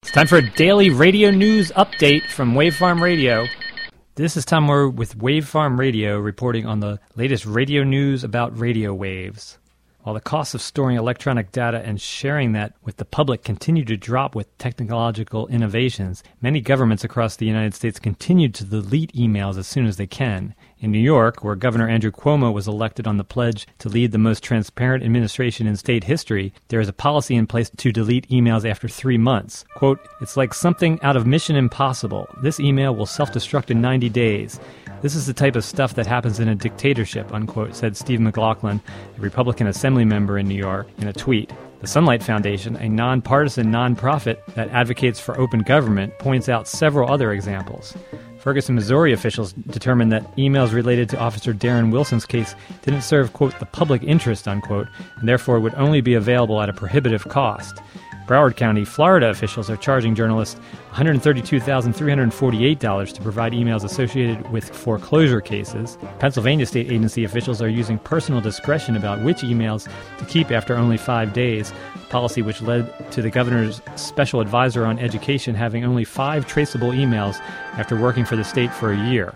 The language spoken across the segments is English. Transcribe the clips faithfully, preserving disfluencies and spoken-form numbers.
It's time for a daily radio news update from Wavefarm Radio. This is Tom Moore with Wavefarm Radio reporting on the latest radio news about radio waves. While the costs of storing electronic data and sharing that with the public continue to drop with technological innovations, many governments across the United States continue to delete emails as soon as they can. In New York, where Governor Andrew Cuomo was elected on the pledge to lead the most transparent administration in state history, there is a policy in place to delete emails after three months. Quote, "It's like something out of Mission Impossible. This email will self-destruct in ninety days. This is the type of stuff that happens in a dictatorship," unquote, said Steve McLaughlin, a Republican Assembly member in New York, in a tweet. The Sunlight Foundation, a nonpartisan nonprofit that advocates for open government, points out several other examples. Ferguson, Missouri officials determined that emails related to Officer Darren Wilson's case didn't serve, quote, "the public interest," unquote, and therefore would only be available at a prohibitive cost. Broward County, Florida officials are charging journalists one hundred thirty-two thousand three hundred forty-eight dollars to provide emails associated with foreclosure cases. Pennsylvania state agency officials are using personal discretion about which emails to keep after only five days, a policy which led to the governor's special advisor on education having only five traceable emails after working for the state for a year.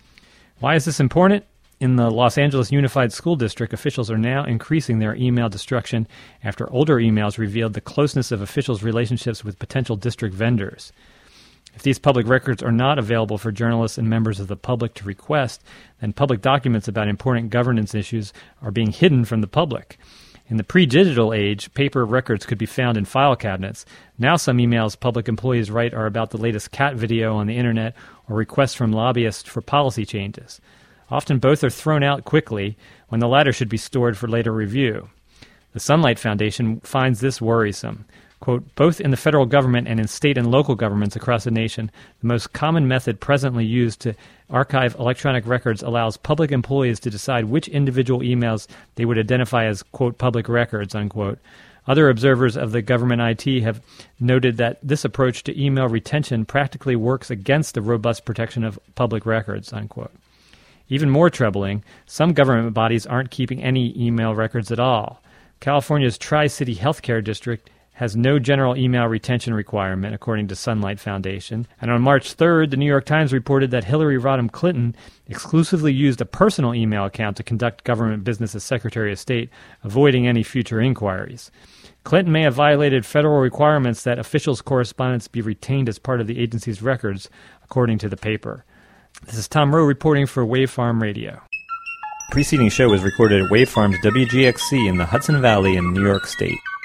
Why is this important? In the Los Angeles Unified School District, officials are now increasing their email destruction after older emails revealed the closeness of officials' relationships with potential district vendors. If these public records are not available for journalists and members of the public to request, then public documents about important governance issues are being hidden from the public. In the pre-digital age, paper records could be found in file cabinets. Now some emails public employees write are about the latest cat video on the internet or requests from lobbyists for policy changes. Often both are thrown out quickly when the latter should be stored for later review. The Sunlight Foundation finds this worrisome. Quote, "Both in the federal government and in state and local governments across the nation, the most common method presently used to archive electronic records allows public employees to decide which individual emails they would identify as, quote, public records," unquote. Other observers of the government I T have noted that this approach to email retention practically works against the robust protection of public records, unquote. Even more troubling, some government bodies aren't keeping any email records at all. California's Tri-City Healthcare District has no general email retention requirement, according to Sunlight Foundation. And on March third, the New York Times reported that Hillary Rodham Clinton exclusively used a personal email account to conduct government business as Secretary of State, avoiding any future inquiries. Clinton may have violated federal requirements that officials' correspondence be retained as part of the agency's records, according to the paper. This is Tom Rowe reporting for Wavefarm Radio. The preceding show was recorded at Wavefarm's W G X C in the Hudson Valley in New York State.